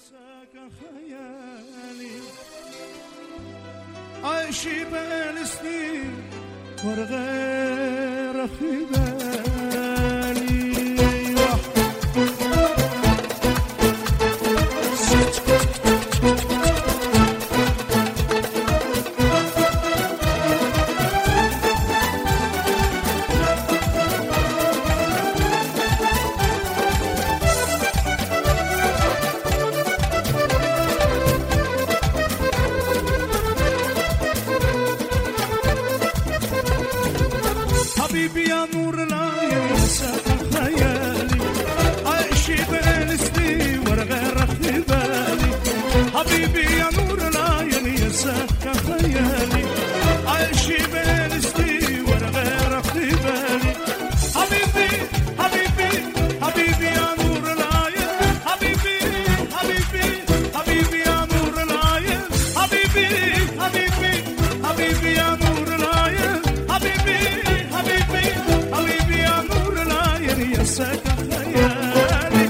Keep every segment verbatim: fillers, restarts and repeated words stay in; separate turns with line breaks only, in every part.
خيالي عايشي بين سنين ورغير في بالي حبيبي يا نور العين ساكن خيالي عايشي بين سنين ورغير في بالي حبيبي يا نور العين يا ساكن خيالي عايشي بين سنين ورغير في بالي حبيبي حبيبي حبيبي يا نور العين حبيبي حبيبي حبيبي يا نور العين حبيبي حبيبي حبيبي يا نور العين حبيبي حبيبي حبيبي يا نور العين يا ساكن خيالي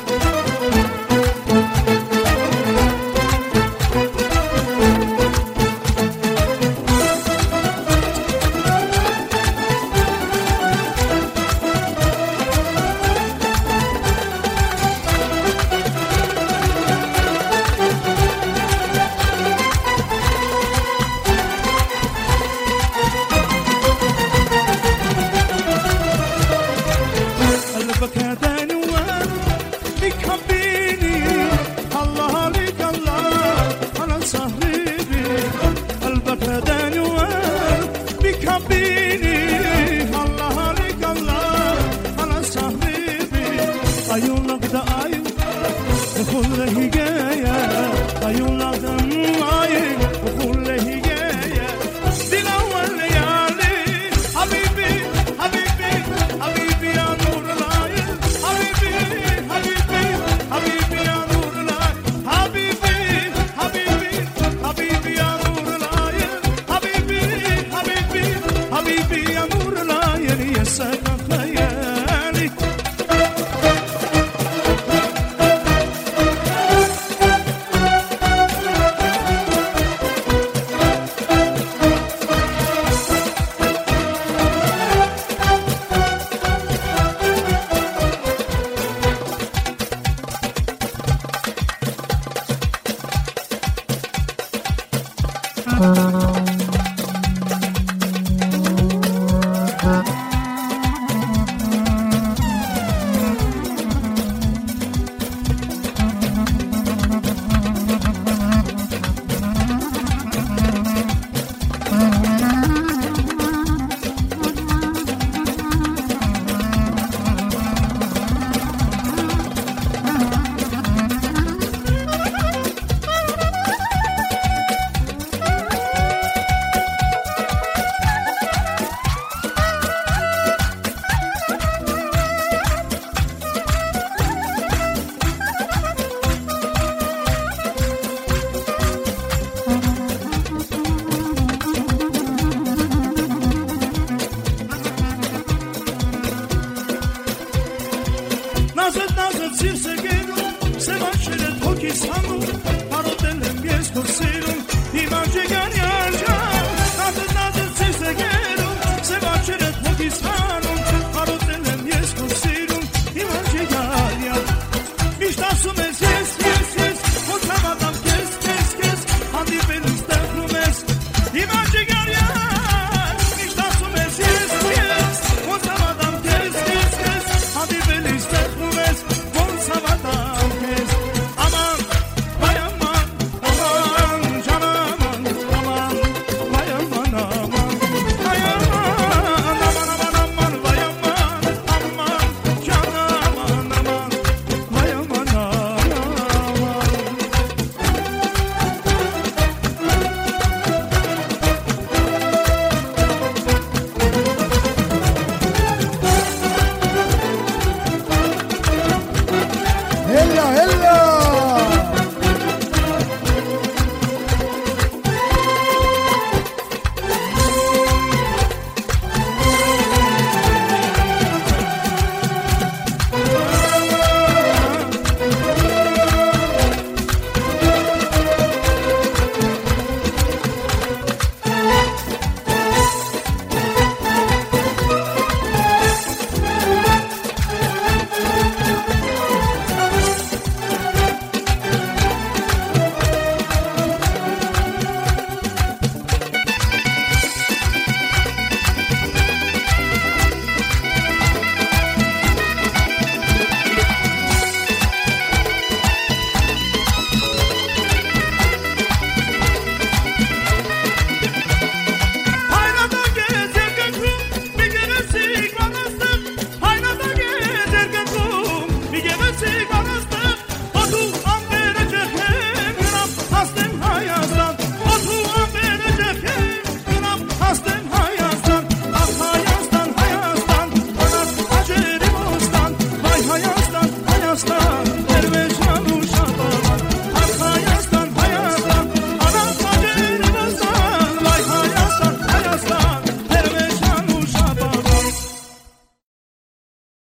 قلبك هداني وانا بك حبيني الله عليك الله انا صاحبي قلبك هداني وانا بك حبيني الله عليك الله انا صاحبي عيونك ده عيون وكل هجايا عيونك ده عيون وكل هجايا دي الاول ليالي حبيبي حبيبي حبيبي يا نور العين حبيبي حبيبي حبيبي يا نور العين حبيبي حبيبي حبيبي يا نور العين حبيبي حبيبي حبيبي يا نور العين يا ساكن خيالي نازل نازل زیر سگیرو سه باشد حکی سم